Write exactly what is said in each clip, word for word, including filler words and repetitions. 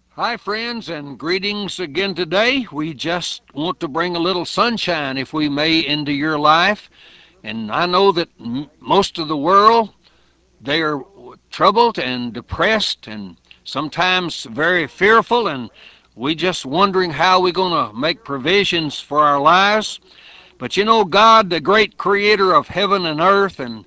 Hi, friends, and greetings again today. We just want to bring a little sunshine, if we may, into your life. And I know that m- most of the world, they are troubled and depressed and sometimes very fearful, and we just wondering how we're going to make provisions for our lives. But you know, God, the great creator of heaven and earth, and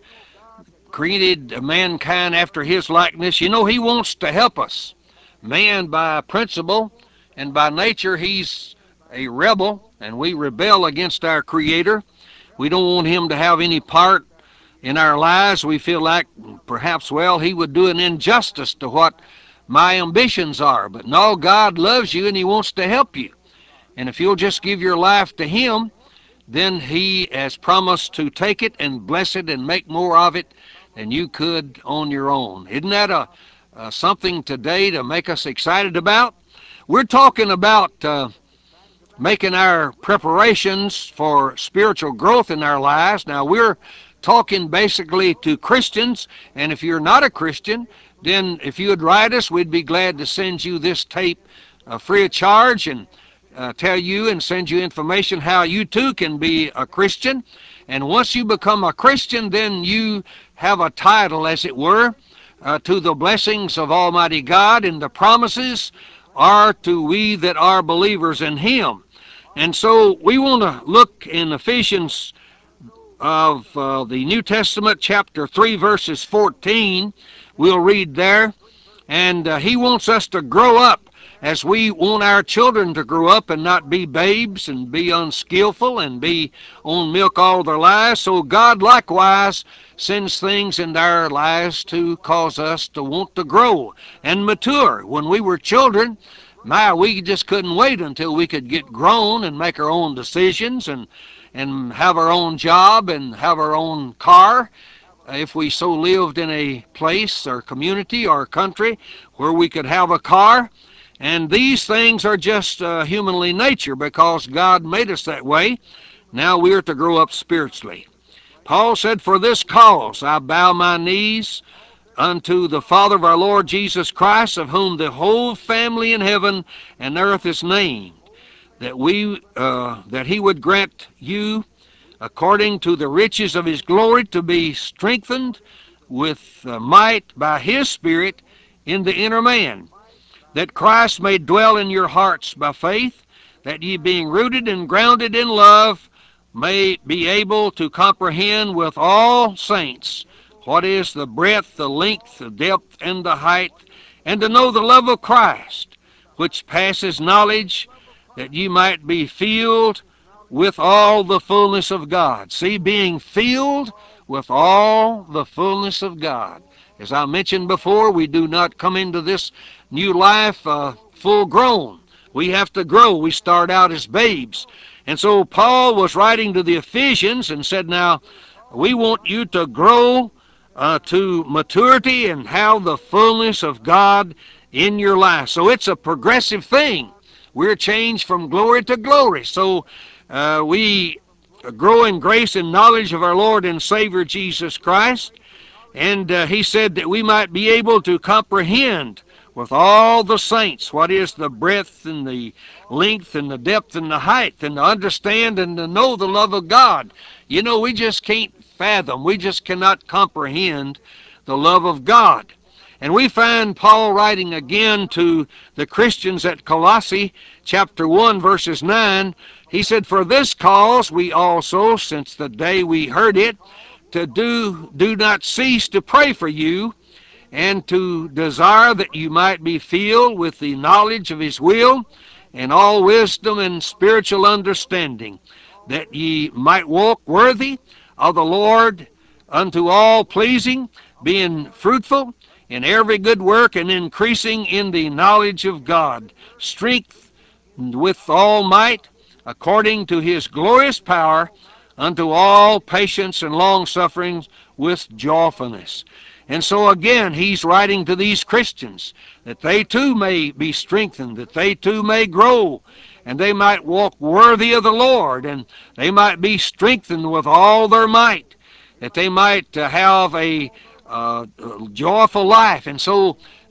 created mankind after his likeness, you know, he wants to help us. Man, by principle and by nature, he's a rebel, and we rebel against our Creator. We don't want him to have any part in our lives. We feel like perhaps, well, he would do an injustice to what my ambitions are. But no, God loves you and he wants to help you. And if you'll just give your life to him, then he has promised to take it and bless it and make more of it than you could on your own. Isn't that a, uh, something today to make us excited about? We're talking about uh, making our preparations for spiritual growth in our lives. Now, we're talking basically to Christians, and if you're not a Christian, then if you would write us, we'd be glad to send you this tape uh, free of charge and uh, tell you and send you information how you too can be a Christian. And once you become a Christian, then you have a title, as it were, uh, to the blessings of Almighty God, and the promises are to we that are believers in Him. And so we want to look in Ephesians of uh, the New Testament, chapter three, verses fourteen. We'll read there. And uh, he wants us to grow up as we want our children to grow up and not be babes and be unskillful and be on milk all their lives. So God likewise sends things into our lives to cause us to want to grow and mature. When we were children, my, we just couldn't wait until we could get grown and make our own decisions and and have our own job and have our own car if we so lived in a place or community or country where we could have a car. And these things are just uh, humanly nature because God made us that way. Now we are to grow up spiritually. Paul said, "For this cause I bow my knees unto the Father of our Lord Jesus Christ, of whom the whole family in heaven and earth is named, that we uh, that he would grant you according to the riches of his glory, to be strengthened with uh, might by his Spirit in the inner man, that Christ may dwell in your hearts by faith, that ye being rooted and grounded in love may be able to comprehend with all saints what is the breadth, the length, the depth, and the height, and to know the love of Christ, which passes knowledge, that ye might be filled with all the fullness of God." See, being filled with all the fullness of God. As I mentioned before, we do not come into this new life uh, full grown. We have to grow. We start out as babes. And so Paul was writing to the Ephesians and said, now, we want you to grow uh, to maturity and have the fullness of God in your life. So it's a progressive thing. We're changed from glory to glory. So uh, we grow in grace and knowledge of our Lord and Savior Jesus Christ. And uh, he said that we might be able to comprehend with all the saints what is the breadth and the length and the depth and the height, and to understand and to know the love of God. You know, we just can't fathom, we just cannot comprehend the love of God. And we find Paul writing again to the Christians at Colossae, chapter one, verses nine. He said, "For this cause we also, since the day we heard it, to do do not cease to pray for you, and to desire that you might be filled with the knowledge of his will and all wisdom and spiritual understanding, that ye might walk worthy of the Lord unto all pleasing, being fruitful in every good work and increasing in the knowledge of God, strength with all might, according to his glorious power, unto all patience and long sufferings with joyfulness." And so again, he's writing to these Christians that they too may be strengthened, that they too may grow, and they might walk worthy of the Lord, and they might be strengthened with all their might, that they might uh, have a uh, joyful life. And so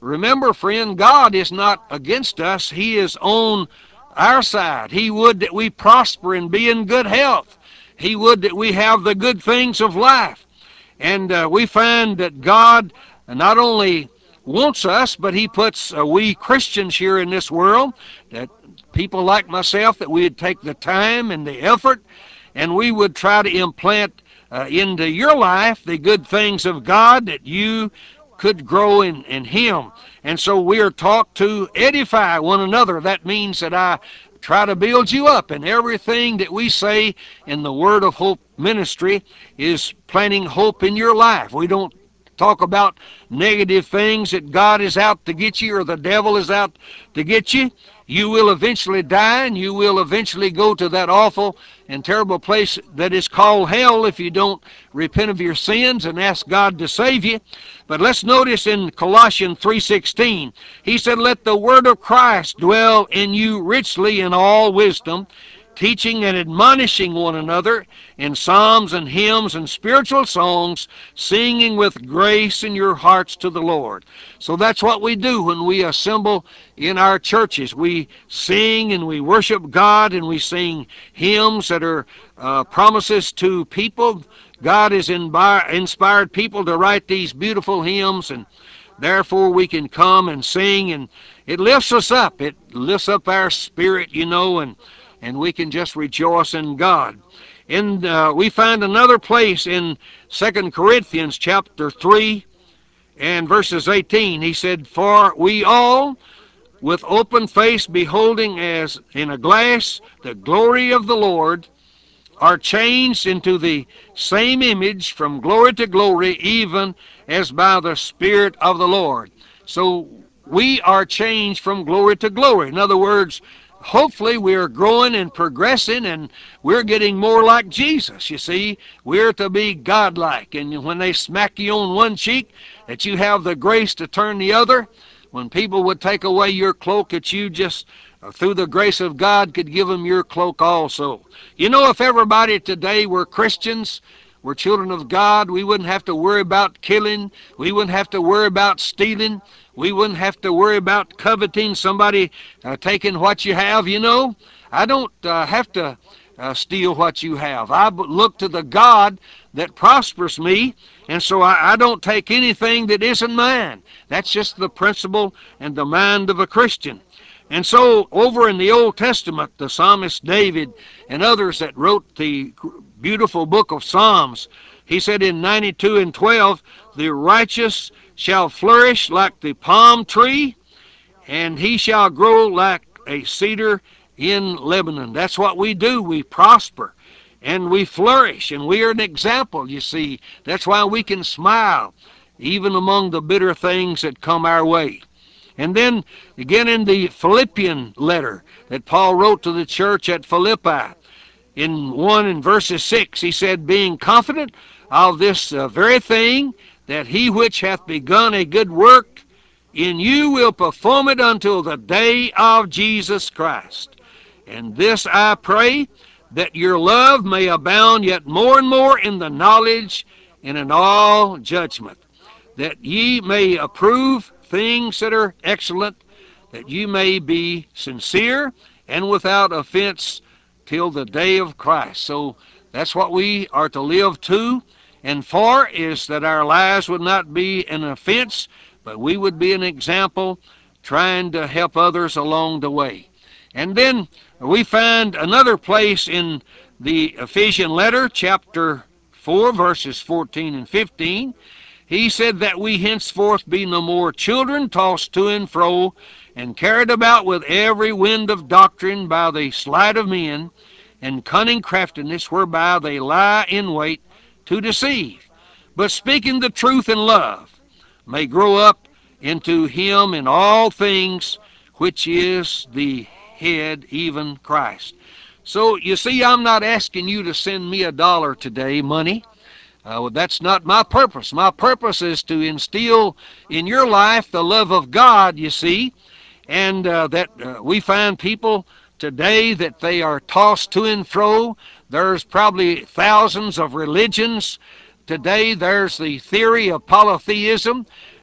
remember, friend, God is not against us. He is on our side. He would that we prosper and be in good health. He would that we have the good things of life. And uh, we find that God not only wants us, but He puts uh, we Christians here in this world, that people like myself, that we would take the time and the effort, and we would try to implant uh, into your life the good things of God, that you could grow in, in Him. And so we are taught to edify one another. That means that I try to build you up, and everything that we say in the Word of Hope ministry is planting hope in your life. We don't talk about negative things, that God is out to get you or the devil is out to get you. You will eventually die, and you will eventually go to that awful and terrible place that is called hell if you don't repent of your sins and ask God to save you. But let's notice in Colossians three sixteen, he said, "Let the word of Christ dwell in you richly in all wisdom, teaching and admonishing one another in psalms and hymns and spiritual songs, singing with grace in your hearts to the Lord." So that's what we do when we assemble in our churches. We sing and we worship God, and we sing hymns that are uh, promises to people. God has inspired people to write these beautiful hymns, and therefore we can come and sing, and it lifts us up. It lifts up our spirit, you know, and and we can just rejoice in God. And uh, we find another place in Second Corinthians chapter three and verses eighteen. He said, "For we all, with open face, beholding as in a glass the glory of the Lord, are changed into the same image from glory to glory, even as by the Spirit of the Lord." So we are changed from glory to glory. In other words, hopefully we're growing and progressing, and we're getting more like Jesus. You see, we're to be godlike. And when they smack you on one cheek, that you have the grace to turn the other. When people would take away your cloak, that you just, uh, through the grace of God, could give them your cloak also. You know, if everybody today were Christians, were children of God, we wouldn't have to worry about killing. We wouldn't have to worry about stealing. We wouldn't have to worry about coveting, somebody uh, taking what you have, you know. I don't uh, have to uh, steal what you have. I look to the God that prospers me, and so I, I don't take anything that isn't mine. That's just the principle and the mind of a Christian. And so over in the Old Testament, the psalmist David and others that wrote the beautiful book of Psalms, he said in ninety-two and twelve, "The righteous shall flourish like the palm tree, and he shall grow like a cedar in Lebanon." That's what we do. We prosper and we flourish, and we are an example, you see. That's why we can smile even among the bitter things that come our way. And then again in the Philippian letter that Paul wrote to the church at Philippi, in one in verses six, he said, "Being confident of this uh, very thing, that he which hath begun a good work in you will perform it until the day of Jesus Christ. And this I pray, that your love may abound yet more and more in the knowledge and in all judgment, that ye may approve things that are excellent, that you may be sincere and without offense till the day of Christ." So that's what we are to live to and for, is that our lives would not be an offense, but we would be an example trying to help others along the way. And then we find another place in the Ephesian letter, chapter four, verses fourteen and fifteen. He said that we henceforth be no more children, tossed to and fro, and carried about with every wind of doctrine by the sleight of men, and cunning craftiness, whereby they lie in wait to deceive. But speaking the truth in love, may grow up into him in all things, which is the head, even Christ. So you see, I'm not asking you to send me a dollar today, money. Uh, well, that's not my purpose. My purpose is to instill in your life the love of God, you see, and uh, that uh, we find people today that they are tossed to and fro. There's probably thousands of religions today. There's the theory of polytheism,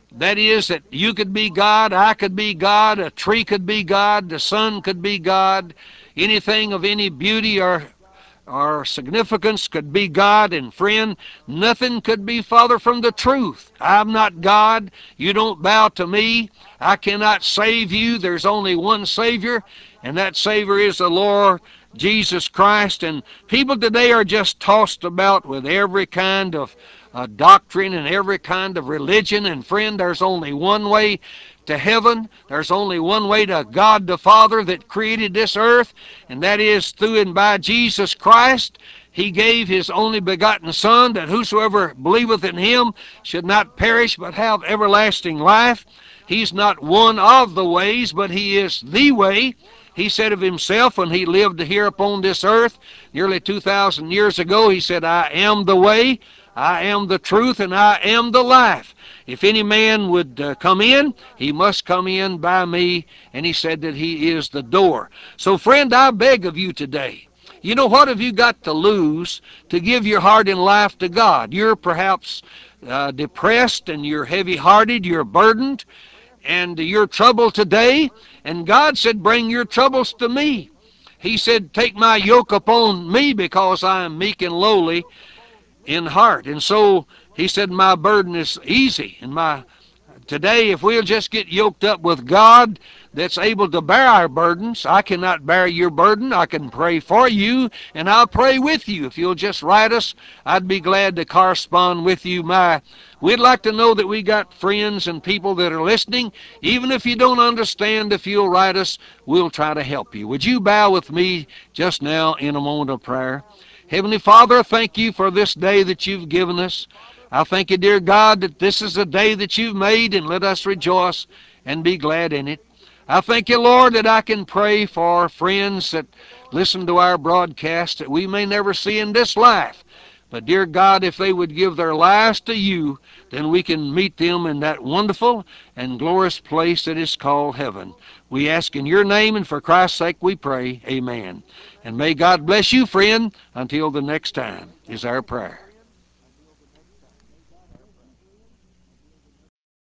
That is, that you could be God, I could be God, a tree could be God, the sun could be God, anything of any beauty or our significance could be God. And friend, nothing could be farther from the truth. I'm not God. You don't bow to me. I cannot save you. There's only one Savior, and that Savior is the Lord Jesus Christ. And people today are just tossed about with every kind of uh, doctrine and every kind of religion. And friend, there's only one way to heaven. There's only one way to God the Father that created this earth, and that is through and by Jesus Christ. He gave his only begotten Son, that whosoever believeth in him should not perish but have everlasting life. He's not one of the ways, but he is the way. He said of himself when he lived here upon this earth nearly two thousand years ago, he said, I am the way, I am the truth, and I am the life. If any man would uh, come in, he must come in by me. And he said that he is the door. So, friend, I beg of you today, you know, what have you got to lose to give your heart and life to God? You're perhaps uh, depressed and you're heavy-hearted, you're burdened, and you're troubled today. And God said, bring your troubles to me. He said, take my yoke upon me because I am meek and lowly in heart. And so he said, my burden is easy. And my today, if we'll just get yoked up with God that's able to bear our burdens. I cannot bear your burden. I can pray for you, and I'll pray with you. If you'll just write us, I'd be glad to correspond with you. My, we'd like to know that we got friends and people that are listening. Even if you don't understand, if you'll write us, we'll try to help you. Would you bow with me just now in a moment of prayer? Heavenly Father, thank you for this day that you've given us. I thank you, dear God, that this is a day that you've made, and let us rejoice and be glad in it. I thank you, Lord, that I can pray for friends that listen to our broadcast that we may never see in this life. But, dear God, if they would give their lives to you, then we can meet them in that wonderful and glorious place that is called heaven. We ask in your name, and for Christ's sake we pray. Amen. And may God bless you, friend, until the next time is our prayer.